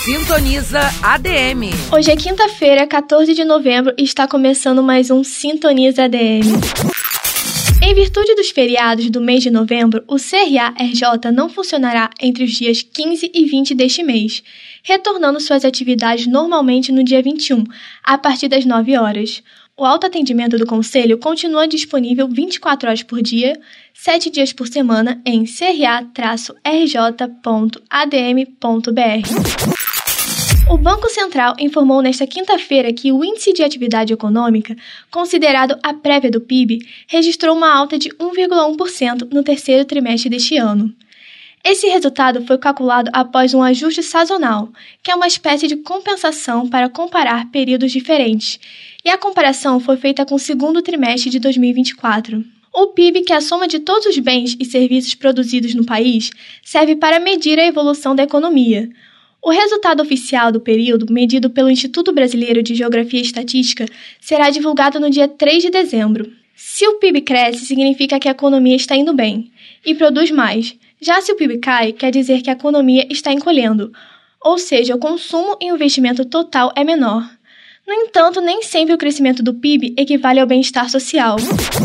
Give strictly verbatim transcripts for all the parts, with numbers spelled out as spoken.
Sintoniza A D M. Hoje é quinta-feira, quatorze de novembro, e está começando mais um Sintoniza A D M. Em virtude dos feriados do mês de novembro, o C R A R J não funcionará entre os dias quinze e vinte deste mês, retornando suas atividades normalmente no dia vinte e um, a partir das nove horas. O autoatendimento do Conselho continua disponível vinte e quatro horas por dia, sete dias por semana, em c r a r j ponto a d m ponto b r. O Banco Central informou nesta quinta-feira que o Índice de Atividade Econômica, considerado a prévia do P I B, registrou uma alta de um vírgula um por cento no terceiro trimestre deste ano. Esse resultado foi calculado após um ajuste sazonal, que é uma espécie de compensação para comparar períodos diferentes, e a comparação foi feita com o segundo trimestre de dois mil e vinte e quatro. O P I B, que é a soma de todos os bens e serviços produzidos no país, serve para medir a evolução da economia. O resultado oficial do período, medido pelo Instituto Brasileiro de Geografia e Estatística, será divulgado no dia três de dezembro. Se o P I B cresce, significa que a economia está indo bem e produz mais. Já se o P I B cai, quer dizer que a economia está encolhendo, ou seja, o consumo e o investimento total é menor. No entanto, nem sempre o crescimento do P I B equivale ao bem-estar social.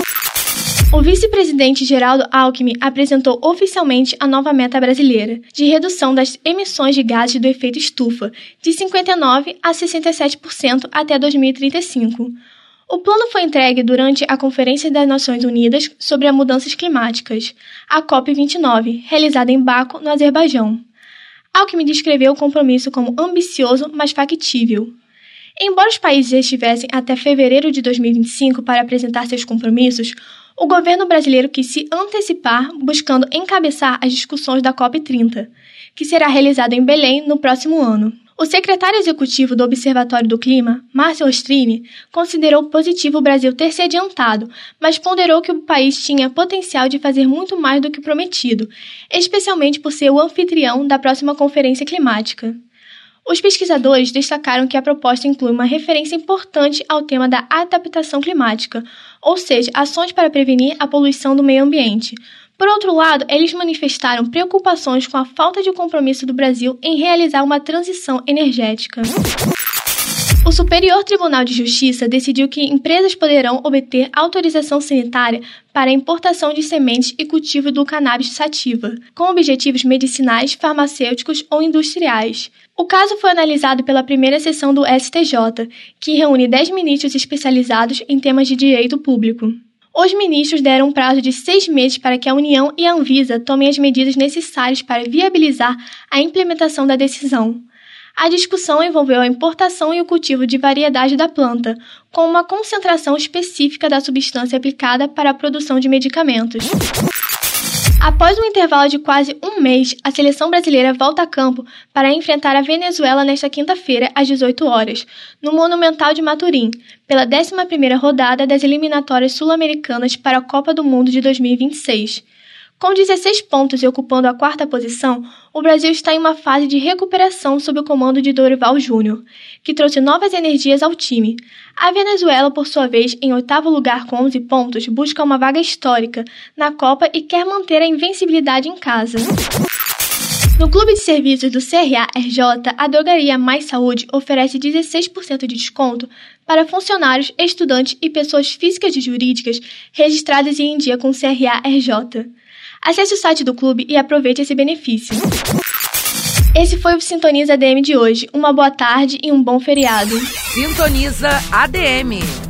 O vice-presidente Geraldo Alckmin apresentou oficialmente a nova meta brasileira de redução das emissões de gases do efeito estufa, de cinquenta e nove por cento a sessenta e sete por cento até dois mil e trinta e cinco. O plano foi entregue durante a Conferência das Nações Unidas sobre as Mudanças Climáticas, a COP vinte e nove, realizada em Baku, no Azerbaijão. Alckmin descreveu o compromisso como ambicioso, mas factível. Embora os países estivessem até fevereiro de dois mil e vinte e cinco para apresentar seus compromissos, o governo brasileiro quis se antecipar, buscando encabeçar as discussões da COP trinta, que será realizada em Belém no próximo ano. O secretário executivo do Observatório do Clima, Márcio Ostrini, considerou positivo o Brasil ter se adiantado, mas ponderou que o país tinha potencial de fazer muito mais do que prometido, especialmente por ser o anfitrião da próxima Conferência Climática. Os pesquisadores destacaram que a proposta inclui uma referência importante ao tema da adaptação climática, ou seja, ações para prevenir a poluição do meio ambiente. Por outro lado, eles manifestaram preocupações com a falta de compromisso do Brasil em realizar uma transição energética. O Superior Tribunal de Justiça decidiu que empresas poderão obter autorização sanitária para a importação de sementes e cultivo do cannabis sativa, com objetivos medicinais, farmacêuticos ou industriais. O caso foi analisado pela primeira sessão do S T J, que reúne dez ministros especializados em temas de direito público. Os ministros deram um prazo de seis meses para que a União e a Anvisa tomem as medidas necessárias para viabilizar a implementação da decisão. A discussão envolveu a importação e o cultivo de variedades da planta, com uma concentração específica da substância aplicada para a produção de medicamentos. Após um intervalo de quase um mês, a seleção brasileira volta a campo para enfrentar a Venezuela nesta quinta-feira, às dezoito horas, no Monumental de Maturim, pela décima primeira rodada das eliminatórias sul-americanas para a Copa do Mundo de dois mil e vinte e seis. Com dezesseis pontos e ocupando a quarta posição, o Brasil está em uma fase de recuperação sob o comando de Dorival Júnior, que trouxe novas energias ao time. A Venezuela, por sua vez, em oitavo lugar com onze pontos, busca uma vaga histórica na Copa e quer manter a invencibilidade em casa. No Clube de Serviços do C R A R J, a drogaria Mais Saúde oferece dezesseis por cento de desconto para funcionários, estudantes e pessoas físicas e jurídicas registradas e em dia com o C R A R J. Acesse o site do clube e aproveite esse benefício. Esse foi o Sintoniza A D M de hoje. Uma boa tarde e um bom feriado. Sintoniza A D M.